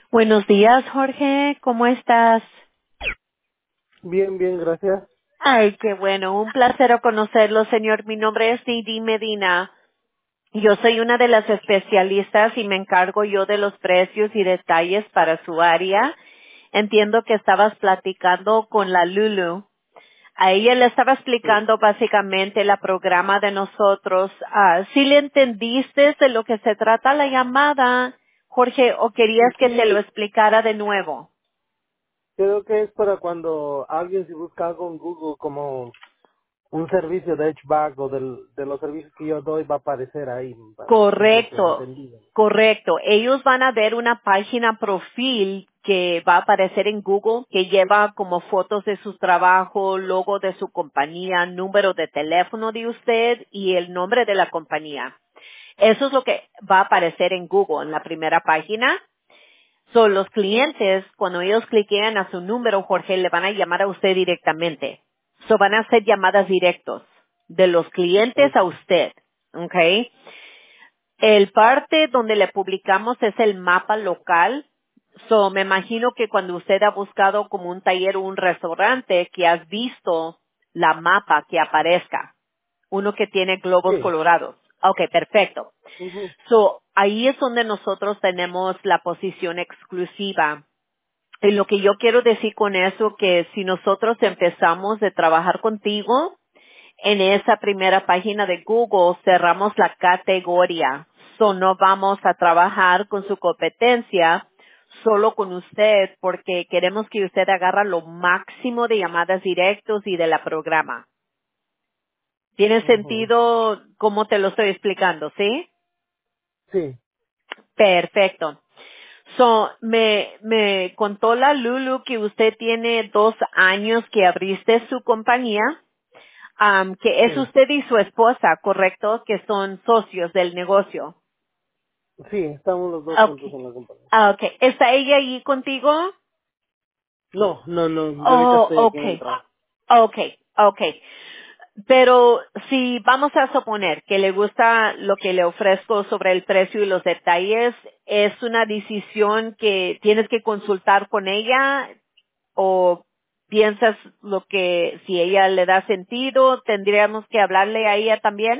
Buenos días, Jorge. ¿Cómo estás? Bien, bien, gracias. Ay, qué bueno. Un placer conocerlo, señor. Mi nombre es Didi Medina. Yo soy una de las especialistas y me encargo yo de los precios y detalles para su área. Entiendo que estabas platicando con la Lulu. A ella le estaba Sí, explicando básicamente el programa de nosotros. ¿Sí le entendiste de lo que se trata la llamada, Jorge, o querías que te lo sí, explicara de nuevo? creo que es para cuando alguien se busca algo en Google como un servicio de HVAC o de los servicios que yo doy va a aparecer ahí. Es lo que Correcto, entendí. correcto. Ellos van a ver una página profil que va a aparecer en Google que lleva como fotos de su trabajo, logo de su compañía, número de teléfono de usted y el nombre de la compañía. Eso es lo que va a aparecer en Google en la primera página. Son los clientes, cuando ellos cliquen a su número, Jorge, le van a llamar a usted directamente. Van a hacer llamadas directos de los clientes a Ok. usted. ¿Ok? El parte donde le publicamos es el mapa local. Me imagino que cuando usted ha buscado como un taller o un restaurante, que has visto la mapa que aparezca. Uno que tiene globos Sí. colorados. Ok, perfecto. Ujú. Ahí es donde nosotros tenemos la posición exclusiva. Y lo que yo quiero decir con eso, que si nosotros empezamos de trabajar contigo, en esa primera página de Google cerramos la categoría. No vamos a trabajar con su competencia, solo con usted, porque queremos que usted agarra lo máximo de llamadas directos y de la programa. ¿Tiene Ujú. sentido cómo te lo estoy explicando, sí? Sí, Perfecto. Me contó la Lulu que usted tiene 2 años que abriste su compañía. Que es sí, usted y su esposa, ¿correcto? Que son socios del negocio. sí, estamos los dos juntos Okay. en la compañía. Okay. ¿Está ella allí contigo? No, no, no, yo ahorita Oh, estoy aquí en el okay. trabajo. Okay. Okay. Pero si vamos a suponer que le gusta lo que le ofrezco sobre el precio y los detalles, ¿es una decisión que tienes que consultar con ella o piensas lo que si ella le da sentido, tendríamos que hablarle a ella también?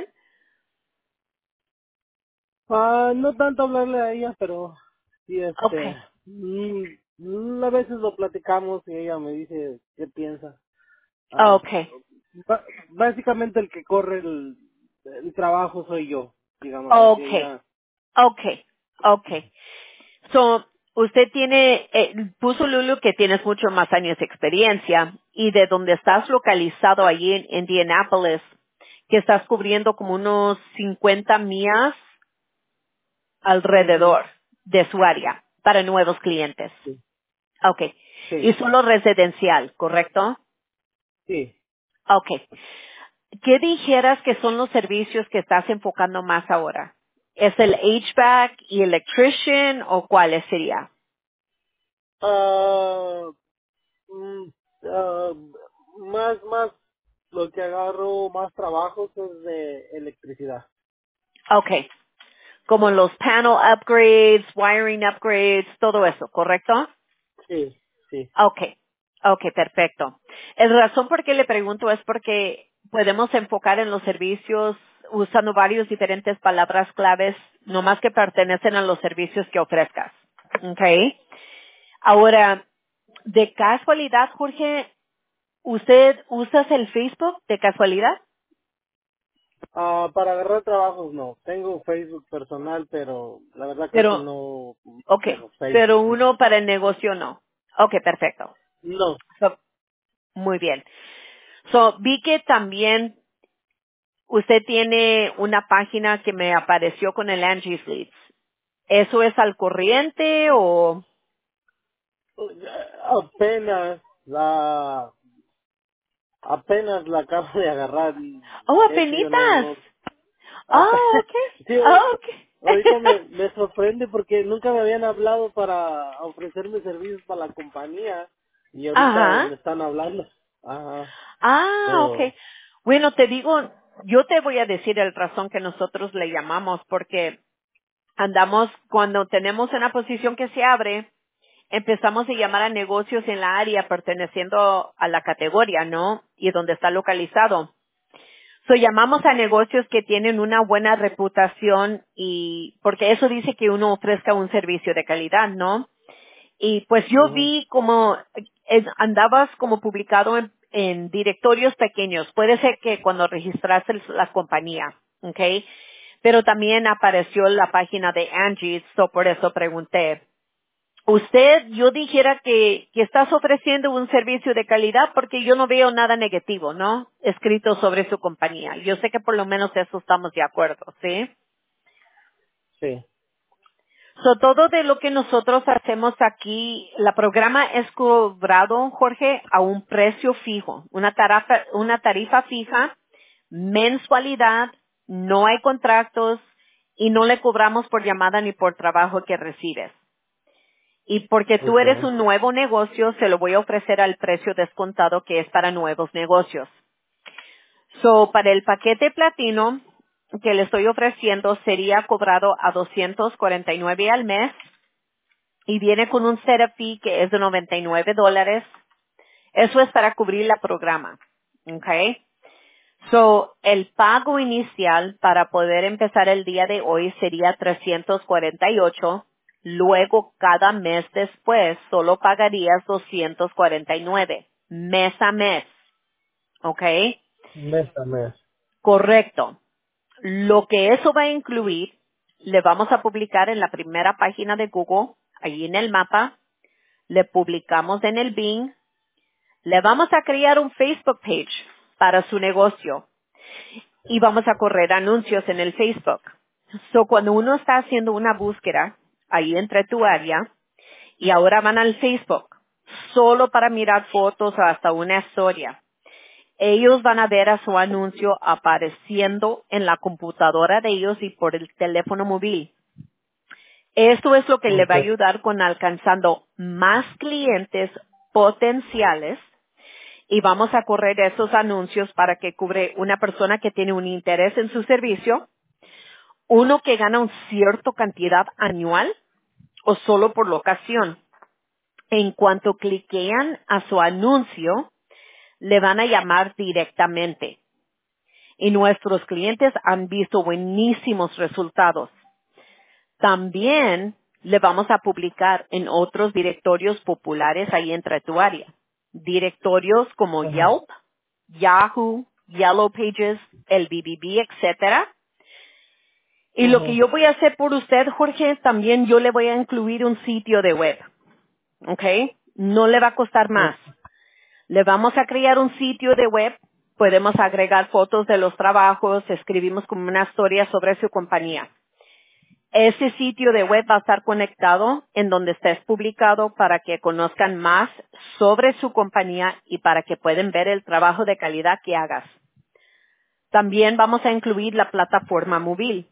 No tanto hablarle a ella, pero sí, Okay. a veces lo platicamos y ella me dice qué piensa. Ah, Okay. básicamente el que corre el trabajo soy yo, digamos, Okay, ella, okay, okay. Usted tiene, puso Lulu que tienes mucho más años de experiencia y de donde estás localizado allí en Indianapolis, que estás cubriendo como unos 50 millas ujú, alrededor de su área para nuevos clientes. sí, Okay. Y sí, solo residencial, ¿correcto? sí. Okay. ¿Qué dijeras que son los servicios que estás enfocando más ahora? ¿Es el HVAC y electrician o cuáles sería? Ah, mm, ah, más, lo que agarro más trabajos es de electricidad. Okay. Como los panel upgrades, wiring upgrades, todo eso, ¿correcto? Sí, sí. Okay. Okay, perfecto. La razón por qué le pregunto es porque podemos enfocar en los servicios usando varios diferentes palabras claves, no más que pertenecen a los servicios que ofrezcas. Okay. Ahora, de casualidad, Jorge, ¿usted usa el Facebook de casualidad? Para agarrar trabajos no. Tengo Facebook personal, pero la verdad casi Pero, no okay, manejo pero Facebook. uno para el negocio no. Okay, perfecto. No. Muy bien. Vi que también usted tiene una página que me apareció con el Angie's Leads. ¿Eso es al corriente o? Apenas apenas la acabo de agarrar y Oh, de hecho yo no, apenitas. no, Oh, okay. sí, Oh, okay. ahorita me sorprende porque nunca me habían hablado para ofrecerme servicios para la compañía y ahorita Ajá. me están hablando. Ajá, Okay. pero, Bueno, te digo, yo te voy a decir el razón que nosotros le llamamos porque andamos cuando tenemos una posición que se abre, empezamos a llamar a negocios en la área perteneciendo a la categoría, ¿no? Y donde está localizado. So, llamamos a negocios que tienen una buena reputación y porque eso dice que uno ofrezca un servicio de calidad, ¿no? Y pues yo Ujú. vi como andabas como publicado en directorios pequeños. Puede ser que cuando registraste la compañía, ¿ok? Pero también apareció la página de Angie, so por eso pregunté. Usted, yo dijera que estás ofreciendo un servicio de calidad porque yo no veo nada negativo, ¿no? Escrito sobre su compañía. Yo sé que por lo menos eso estamos de acuerdo, ¿sí? Sí. So, todo de lo que nosotros hacemos aquí, la programa es cobrado, Jorge, a un precio fijo, una tarifa fija, mensualidad, no hay contratos y no le cobramos por llamada ni por trabajo que recibes. Y porque tú eres Okay. un nuevo negocio, se lo voy a ofrecer al precio descontado que es para nuevos negocios. So, para el paquete platino que le estoy ofreciendo sería cobrado a $249 al mes y viene con un setup fee que es de $99. Eso es para cubrir la programa. Okay. So, el pago inicial para poder empezar el día de hoy sería 348. Luego, cada mes después, solo pagarías 249 mes a mes. ¿Ok? Mes a mes. Correcto. Lo que eso va a incluir, le vamos a publicar en la primera página de Google, allí en el mapa, le publicamos en el Bing, le vamos a crear un Facebook page para su negocio y vamos a correr anuncios en el Facebook. So, cuando uno está haciendo una búsqueda ahí entre tu área y ahora van al Facebook solo para mirar fotos o hasta una historia, ellos van a ver a su anuncio apareciendo en la computadora de ellos y por el teléfono móvil. Esto es lo que le va a Okay. ayudar con alcanzando más clientes potenciales y vamos a correr esos anuncios para que cubre una persona que tiene un interés en su servicio, uno que gana una cierta cantidad anual o solo por la ocasión. En cuanto cliquean a su anuncio, le van a llamar directamente. Y nuestros clientes han visto buenísimos resultados. También le vamos a publicar en otros directorios populares ahí entre tu área. Directorios como Ajá. Yelp, Yahoo, Yellow Pages, el BBB, etcétera. Y lo que Ajá. yo voy a hacer por usted, Jorge, también yo le voy a incluir un sitio de web. ¿Ok? No le va a costar más. Le vamos a crear un sitio de web. Podemos agregar fotos de los trabajos, escribimos como una historia sobre su compañía. Ese sitio de web va a estar conectado en donde estés publicado para que conozcan más sobre su compañía y para que puedan ver el trabajo de calidad que hagas. También vamos a incluir la plataforma móvil.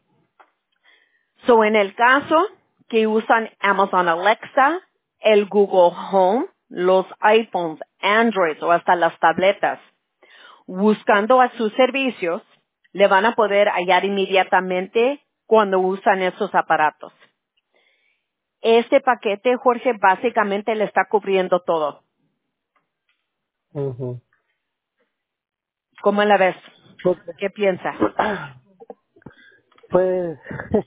So, en el caso que usan Amazon Alexa, el Google Home, los iPhones, Android o hasta las tabletas, buscando a sus servicios, le van a poder hallar inmediatamente cuando usan esos aparatos. Este paquete, Jorge, básicamente le está cubriendo todo. Ujú. ¿Cómo la ves? Okay. ¿Qué piensa? Pues,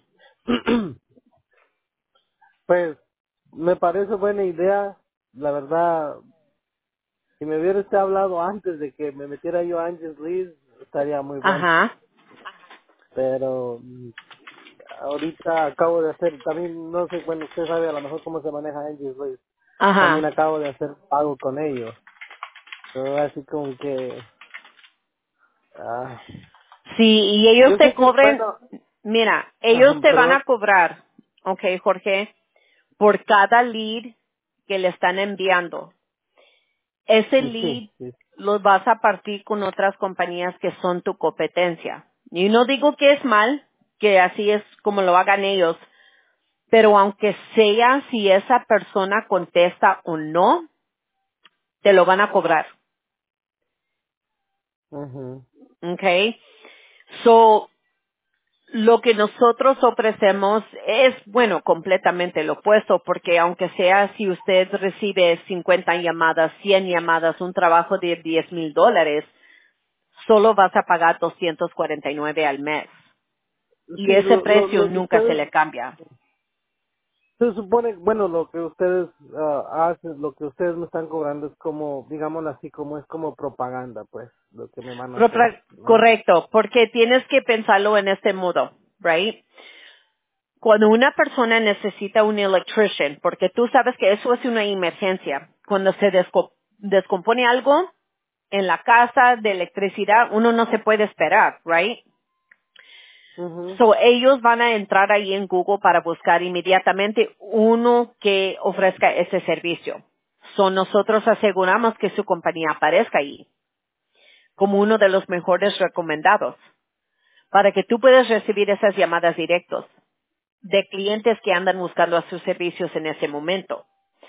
pues, me parece buena idea. La verdad, si me hubiera usted hablado antes de que me metiera yo a Angels League, estaría muy bueno. Ajá, Pero ahorita acabo de hacer, también no sé, bueno, usted sabe a lo mejor cómo se maneja Angels League. También ajá. acabo de hacer pago con ellos. Pero así como que, ah, Sí, y ellos yo te sé que, cobren, bueno, mira, ajá, ellos te van perdón. a cobrar, ok, Jorge, por cada lead que le están enviando. Ese Sí, lead sí. los vas a partir con otras compañías que son tu competencia. Y no digo que es mal, que así es como lo hagan ellos, pero aunque sea si esa persona contesta o no, te lo van a cobrar. Ujú. Okay. So, Lo que nosotros ofrecemos es, bueno, completamente lo opuesto, porque aunque sea si usted recibe 50 llamadas, 100 llamadas, un trabajo de $10,000, solo vas a pagar 249 al mes. Y Sí, ese precio lo que nunca se ustedes, le cambia. se supone, bueno, lo que ustedes hacen, lo que ustedes me están cobrando es como, digámoslo así, como es como propaganda, pues, lo que me van a hacer, ¿no? Correcto, porque tienes que pensarlo en este modo, right? Cuando una persona necesita un electrician, porque tú sabes que eso es una emergencia, cuando se descompone algo en la casa de electricidad, uno no se puede esperar, right? Mhm. So, ellos van a entrar ahí en Google para buscar inmediatamente uno que ofrezca ese servicio. So, nosotros aseguramos que su compañía aparezca ahí como uno de los mejores recomendados para que tú puedas recibir esas llamadas directas de clientes que andan buscando a sus servicios en ese momento.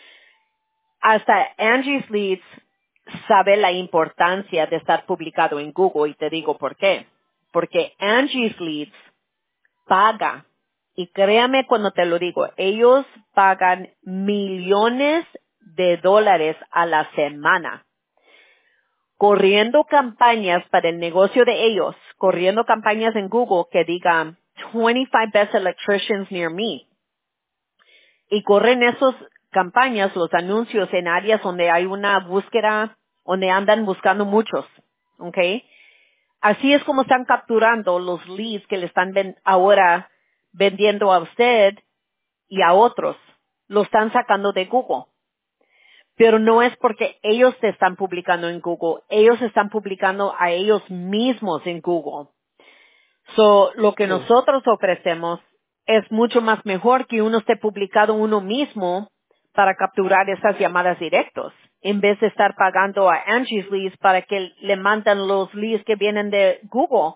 Hasta Angie's Leads sabe la importancia de estar publicado en Google y te digo por qué. Porque Angie's Leads paga, y créame cuando te lo digo, ellos pagan millones de dólares a la semana corriendo campañas para el negocio de ellos, corriendo campañas en Google que digan 25 best electricians near me. Y corren esas campañas, los anuncios en áreas donde hay una búsqueda, donde andan buscando muchos. ¿Ok? Así es como están capturando los leads que le están ahora vendiendo a usted y a otros. Lo están sacando de Google. Pero no es porque ellos te están publicando en Google, ellos están publicando a ellos mismos en Google. So, lo que Sí. nosotros ofrecemos es mucho más mejor que uno esté publicado uno mismo para capturar esas llamadas directos, en vez de estar pagando a Angie's Leads para que le mandan los leads que vienen de Google.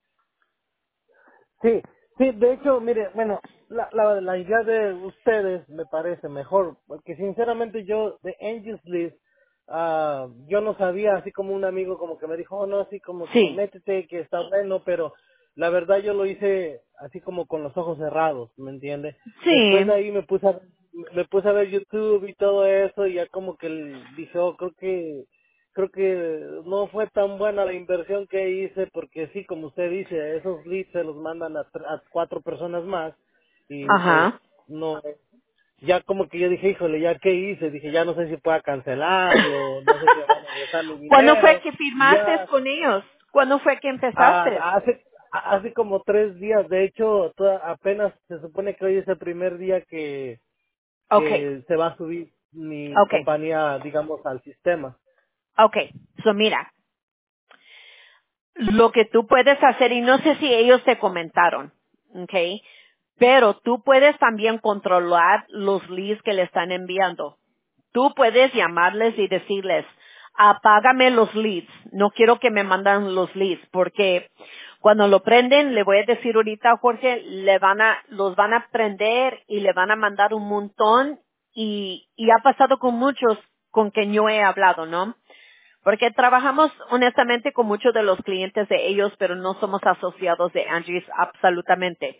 Sí, sí, de hecho, mire, bueno, la idea de ustedes me parece mejor, porque sinceramente yo de Angels List, yo no sabía, así como un amigo como que me dijo, oh, no, así como que Sí, métete, que está bueno, pero la verdad yo lo hice así como con los ojos cerrados, ¿me entiende? Después de sí, ahí me puse a ver YouTube y todo eso y ya como que dije, oh, creo que no fue tan buena la inversión que hice porque sí, como usted dice, esos leads se los mandan a 4 personas más y pues ajá. no, ya como que yo dije, híjole, ya qué hice, dije, ya no sé si pueda cancelarlo, no sé si me van a regresar mi ¿Cuándo fue dinero, que y firmaste ya con ellos? ¿Cuándo fue que empezaste? hace como 3 días, de hecho, apenas se supone que hoy es el primer día Okay, que se va a subir mi okay, compañía, digamos, al sistema. okay. So mira, lo que tú puedes hacer, y no sé si ellos te comentaron, ¿ok? Pero tú puedes también controlar los leads que le están enviando. Tú puedes llamarles y decirles, apágame los leads, no quiero que me mandan los leads, porque cuando lo prenden, le voy a decir ahorita a Jorge, los van a prender y le van a mandar un montón, y ha pasado con muchos con que yo he hablado, ¿no? Porque trabajamos honestamente con muchos de los clientes de ellos, pero no somos asociados de Angie's absolutamente.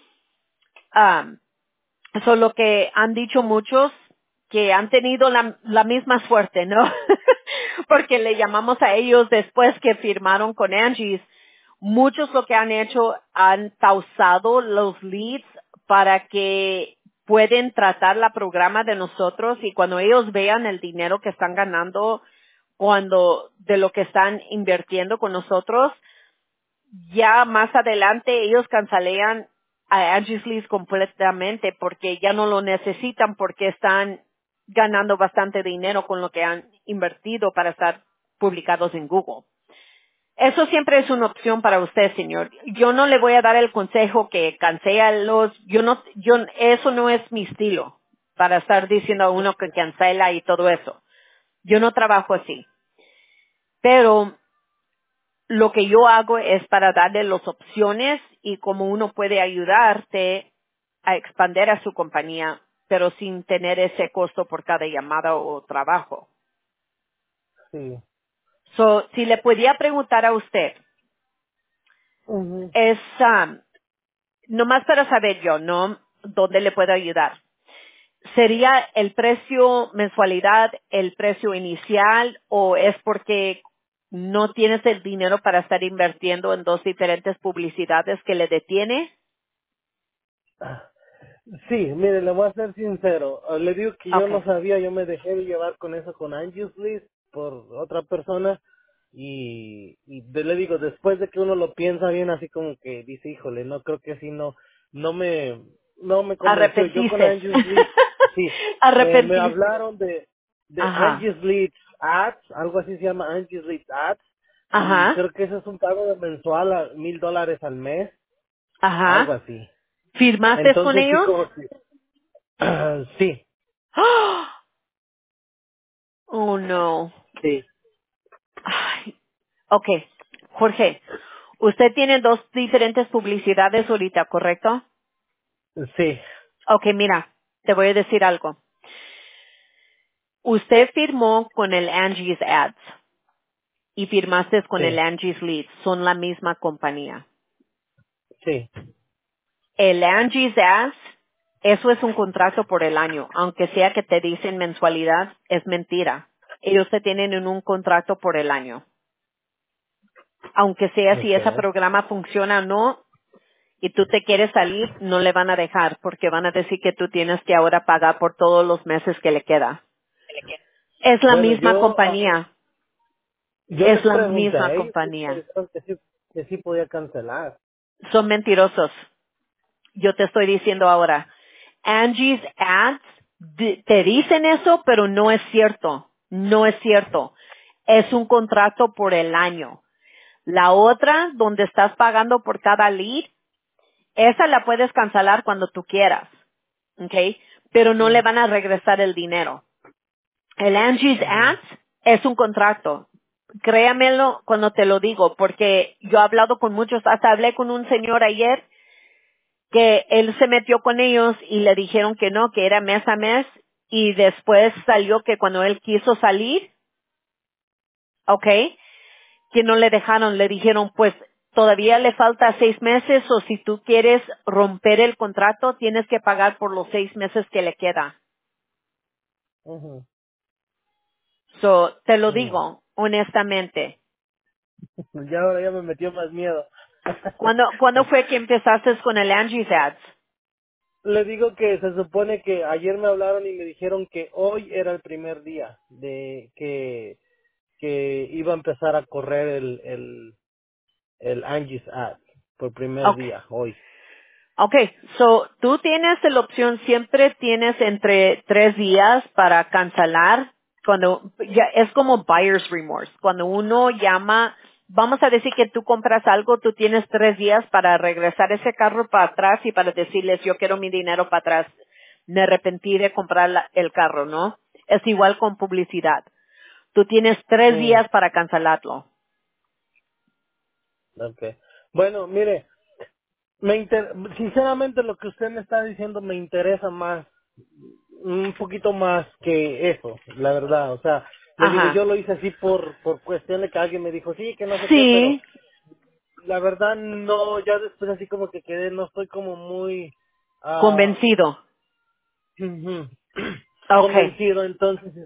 Eso lo que han dicho muchos que han tenido la misma suerte, ¿no? Porque le llamamos a ellos después que firmaron con Angie's. Muchos lo que han hecho han pausado los leads para que pueden tratar la programa de nosotros y cuando ellos vean el dinero que están ganando cuando de lo que están invirtiendo con nosotros, ya más adelante ellos cancelean a Angie's List completamente porque ya no lo necesitan porque están ganando bastante dinero con lo que han invertido para estar publicados en Google. Eso siempre es una opción para usted, señor. Yo no le voy a dar el consejo que cancela eso no es mi estilo para estar diciendo a uno que cancela y todo eso. Yo no trabajo así. Pero lo que yo hago es para darle las opciones y cómo uno puede ayudarte a expandir a su compañía, pero sin tener ese costo por cada llamada o trabajo. Sí. So, si le podía preguntar a usted, Ujú. es, nomás para saber yo, ¿no? ¿Dónde le puedo ayudar? ¿Sería el precio mensualidad, el precio inicial o es porque no tienes el dinero para estar invirtiendo en dos diferentes publicidades que le detiene? Sí, mire, le voy a ser sincero. Le digo que yo no Okay. sabía, yo me dejé de llevar con eso con Angie's List por otra persona le digo, después de que uno lo piensa bien, así como que dice, híjole, no creo que sí, no me, no me convenció. Yo con Arrepentiste. Angie's List, sí, me Arrepentiste. hablaron de Ajá. Angie's List Ads, algo así se llama Angie's List Ads, y Ajá. creo que eso es un pago de mensual a $1,000 al mes, algo Ajá. así. ¿Firmaste con Entonces sí, ellos? como que, sí, Oh, no. sí, Ay. Okay. Jorge, usted tiene dos diferentes publicidades ahorita, ¿correcto? sí, Okay, mira, te voy a decir algo. Usted firmó con el Angie's Ads y firmaste con el sí, Angie's Leads. Son la misma compañía. sí. El Angie's Ads, eso es un contrato por el año. Aunque sea que te dicen mensualidad, es mentira. Ellos te tienen en un contrato por el año. Aunque sea si ese Okay. programa funciona o no, y tú te quieres salir, no le van a dejar porque van a decir que tú tienes que ahora pagar por todos los meses que le queda. Es la Bueno, misma compañía. yo Es les la pregunté misma a ellos y me compañía. dijeron que sí podía cancelar. Son mentirosos. Yo te estoy diciendo ahora. Angie's Ads te dicen eso, pero no es cierto. No es cierto. Es un contrato por el año. La otra, donde estás pagando por cada lead, esa la puedes cancelar cuando tú quieras. ¿Ok? Pero no le Mm, van a regresar el dinero. El Angie's ujú, Ads es un contrato. Créamelo cuando te lo digo, porque yo he hablado con muchos, hasta hablé con un señor ayer que él se metió con ellos y le dijeron que no, que era mes a mes y después salió que cuando él quiso salir, ¿ok? Que no le dejaron, le dijeron pues todavía le falta 6 meses o si tú quieres romper el contrato tienes que pagar por los 6 meses que le queda. ujú, So, te lo mm. digo honestamente. Ya ahora ya me metió más miedo. ¿Cuándo fue que empezaste con el Angie's Ads? Le digo que se supone que ayer me hablaron y me dijeron que hoy era el primer día de que iba a empezar a correr el Angie's Ad por primer Ok. día, hoy. Okay, so tú tienes la opción, siempre tienes entre 3 días para cancelar cuando ya es como buyer's remorse. Cuando uno llama, vamos a decir que tú compras algo, tú tienes 3 días para regresar ese carro para atrás y para decirles yo quiero mi dinero para atrás. Me arrepentí de comprar el carro, ¿no? Es igual con publicidad. Tú tienes tres Mm, días para cancelarlo. okay. Bueno, mire, sinceramente lo que usted me está diciendo me interesa más, un poquito más que eso, la verdad. O sea, le digo, Ajá. yo lo hice así por cuestión de que alguien me dijo, sí, que no sé qué, pero Sí, la verdad no, ya después así como que quedé, no estoy como muy ah convencido. ujú, Okay. convencido. Entonces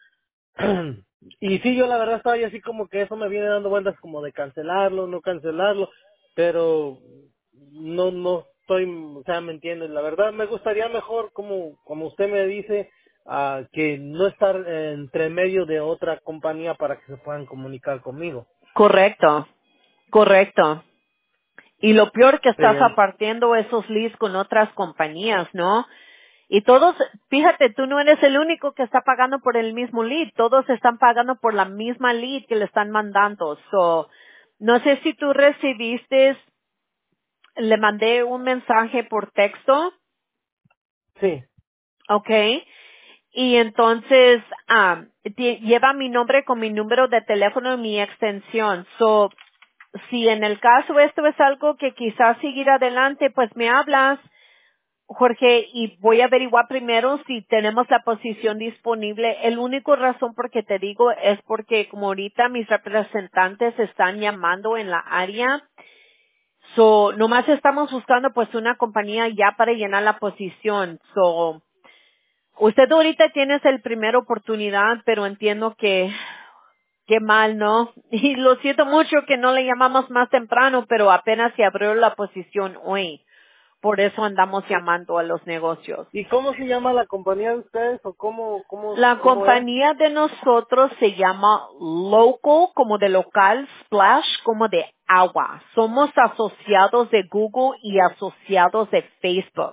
y sí, yo la verdad estaba ahí así como que eso me viene dando vueltas como de cancelarlo, no cancelarlo, pero no estoy, o sea, me entiendes. La verdad me gustaría mejor, como usted me dice, que no estar entre medio de otra compañía para que se puedan comunicar conmigo. Correcto. Correcto. Y lo peor que Sí, estás apartiendo esos leads con otras compañías, ¿no? Y todos, fíjate, tú no eres el único que está pagando por el mismo lead. Todos están pagando por la misma lead que le están mandando. So, no sé si tú recibiste, le mandé un mensaje por texto, sí, ¿ok? Y entonces, lleva mi nombre con mi número de teléfono y mi extensión. So, si en el caso esto es algo que quizás seguir adelante, pues me hablas, Jorge, y voy a averiguar primero si tenemos la posición disponible. El único razón por que te digo es porque como ahorita mis representantes están llamando en la área, So, nomás estamos buscando pues una compañía ya para llenar la posición. So, usted ahorita tiene el primera oportunidad, pero entiendo que qué mal, ¿no? Y lo siento mucho que no le llamamos más temprano, pero apenas se abrió la posición hoy. Por eso andamos llamando a los negocios. ¿Y cómo se llama la compañía de ustedes o La cómo es? compañía de nosotros se llama Local, como de local, Splash, como de agua. Somos asociados de Google y asociados de Facebook.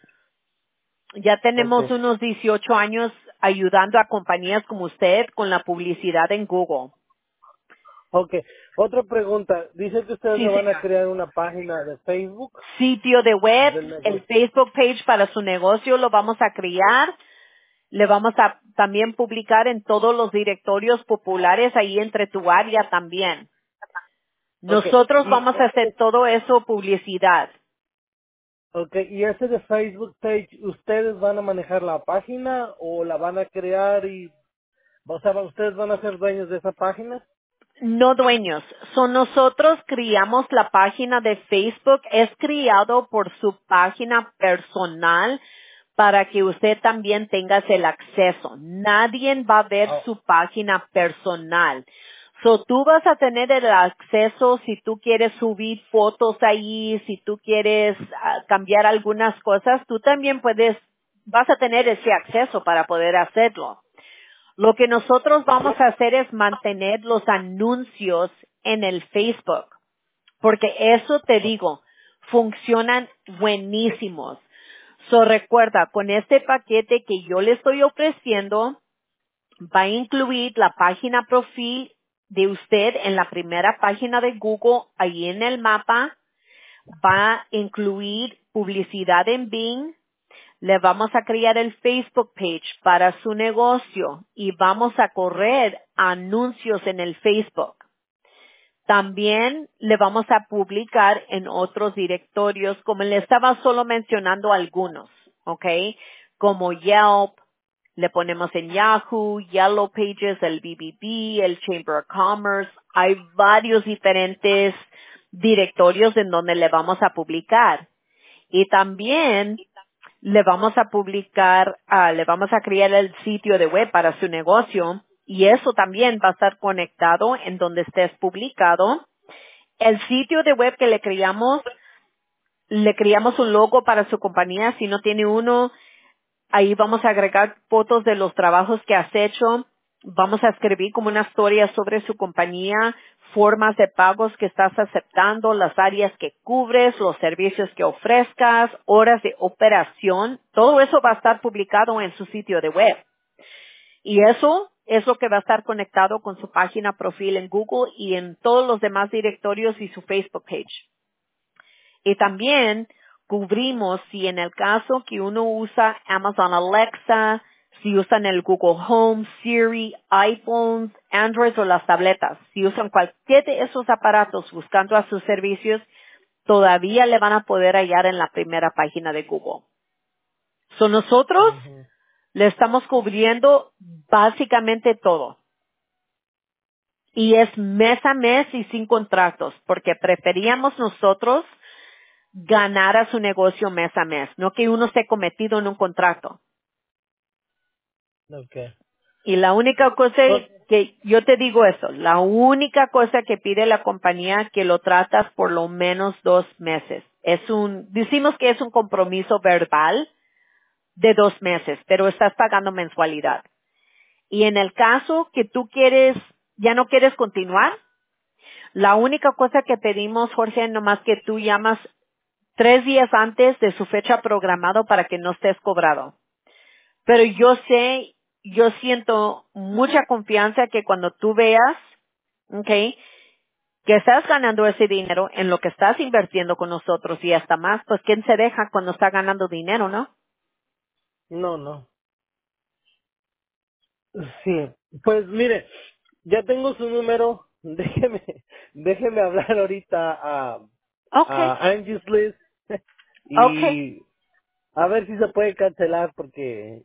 Ya tenemos Okay. unos 18 años ayudando a compañías como usted con la publicidad en Google. Okay. Otra pregunta. Dice que ustedes Sí, me van a señor. crear una página de Facebook Sitio de web, del el negocio. Facebook page para su negocio lo vamos a crear. Le vamos a también publicar en todos los directorios populares ahí entre tu área también. Okay. Nosotros vamos a hacer todo eso publicidad. Y ese de Facebook page, ¿ustedes van a manejar la página o la van a crear y, o sea, ustedes van a ser dueños de esa página? No dueños. Son nosotros criamos la página de Facebook. Es criado por su página personal para que usted también tenga el acceso. Nadie va a ver Oh, su página personal. So, tú vas a tener el acceso si tú quieres subir fotos ahí, si tú quieres cambiar algunas cosas, tú también vas a tener ese acceso para poder hacerlo. Lo que nosotros vamos a hacer es mantener los anuncios en el Facebook, porque eso te digo, funcionan buenísimos. So recuerda, con este paquete que yo le estoy ofreciendo, va a incluir la página profil de usted en la primera página de Google, ahí en el mapa, va a incluir publicidad en Bing, le vamos a crear el Facebook page para su negocio y vamos a correr anuncios en el Facebook. También le vamos a publicar en otros directorios, como le estaba solo mencionando algunos, ¿ok? Como Yelp, le ponemos en Yahoo, Yellow Pages, el BBB, el Chamber of Commerce. Hay varios diferentes directorios en donde le vamos a publicar. Y también le vamos a publicar, le vamos a crear el sitio de web para su negocio y eso también va a estar conectado en donde estés publicado. El sitio de web que le creamos un logo para su compañía. Si no tiene uno, ahí vamos a agregar fotos de los trabajos que has hecho. Vamos a escribir como una historia sobre su compañía, formas de pagos que estás aceptando, las áreas que cubres, los servicios que ofrezcas, horas de operación. Todo eso va a estar publicado en su sitio de web. Y eso es lo que va a estar conectado con su página profil en Google y en todos los demás directorios y su Facebook page. Y también cubrimos si en el caso que uno usa Amazon Alexa, si usan el Google Home, Siri, iPhones, Android o las tabletas, si usan cualquier de esos aparatos buscando a sus servicios, todavía le van a poder hallar en la primera página de Google. So nosotros ujú. le estamos cubriendo básicamente todo. Y es mes a mes y sin contratos, porque preferíamos nosotros ganar a su negocio mes a mes, no que uno esté cometido en un contrato. Okay. Y la única cosa que yo te digo eso, la única cosa que pide la compañía que lo tratas por lo menos 2 meses. Decimos que es un compromiso verbal de 2 meses, pero estás pagando mensualidad. Y en el caso que tú ya no quieres continuar, la única cosa que pedimos, Jorge, nomás que tú llamas 3 días antes de su fecha programado para que no estés cobrado. Pero yo siento mucha confianza que cuando tú veas, okay, que estás ganando ese dinero en lo que estás invirtiendo con nosotros y hasta más, pues ¿quién se deja cuando está ganando dinero, no? No, no. Sí. Pues mire, ya tengo su número. Déjeme hablar ahorita Okay, a Angie's List okay. y a ver si se puede cancelar porque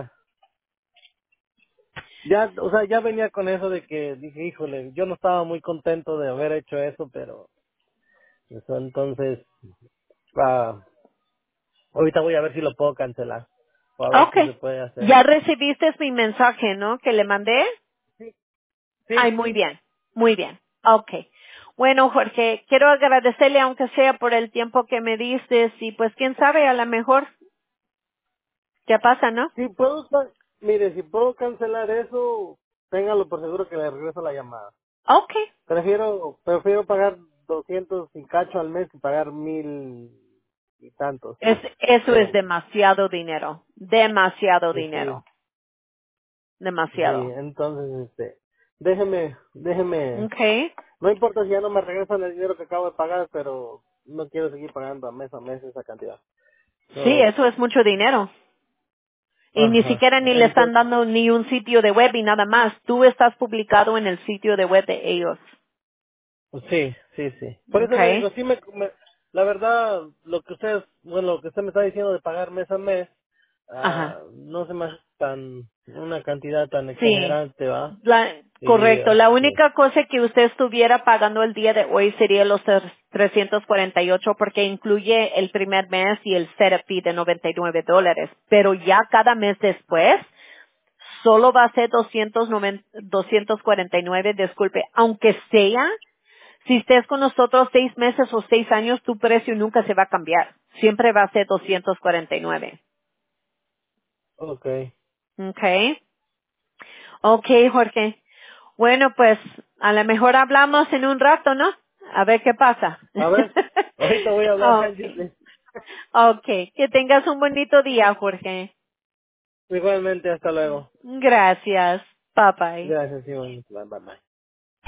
o sea, ya venía con eso de que dije, híjole, yo no estaba muy contento de haber hecho eso, pero Eso, entonces, ah, ahorita voy a ver si lo puedo cancelar. O a ver si se Okay. puede hacer. Ya recibiste mi mensaje, ¿no? Que le mandé. Sí, Ay, sí, muy sí. bien. Muy bien. Okay. Bueno, Jorge, quiero agradecerle aunque sea por el tiempo que me diste y pues quién sabe, a lo mejor ya pasa, ¿no? Sí, puedo, mire, si puedo cancelar eso, téngalo por seguro que le regreso la llamada. Okay. Prefiero pagar 200 y cacho al mes que pagar 1000 y tantos. Eso es So, demasiado dinero. Demasiado pues sí, dinero. sí, Demasiado. entonces, déjeme, Okay. no importa si ya no me regresan el dinero que acabo de pagar, pero no quiero seguir pagando a mes esa cantidad. Sí, So, eso es mucho dinero. Y ni ajá, siquiera ni le están entonces, dando ni un sitio de web y nada más. Tú estás publicado en el sitio de web de ellos. pues sí, sí, sí. Por eso le digo, Okay. sí la verdad, lo que usted me está diciendo de pagar mes a mes, Ajá. no se me hace una cantidad tan Sí. exagerante, ¿va? Y, Correcto. La sí. única cosa que usted estuviera pagando el día de hoy sería los 348 porque incluye el primer mes y el setup fee de $99. Pero ya cada mes después solo va a ser 249, disculpe, aunque sea, si estés con nosotros 6 meses o 6 años, tu precio nunca se va a cambiar. Siempre va a ser 249. Okay. Okay. Okay, Jorge. Bueno, pues a lo mejor hablamos en un rato, ¿no? A ver qué pasa. A ver, ahorita voy a hablar, Okay. ándale. Okay. Que tengas un bonito día, Jorge. Igualmente, hasta luego. Gracias. Bye bye. Gracias, igualmente. Bye, bye, bye.